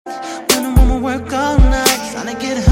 When a woman work all night, tryna get